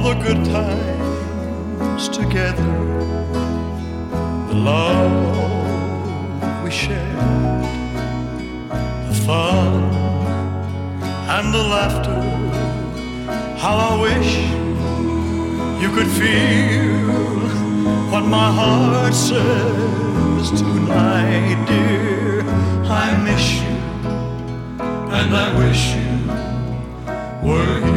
the good times together, the love we shared, the fun and the laughter. How I wish you could feel what my heart says tonight, dear. I miss you and I wish you were here.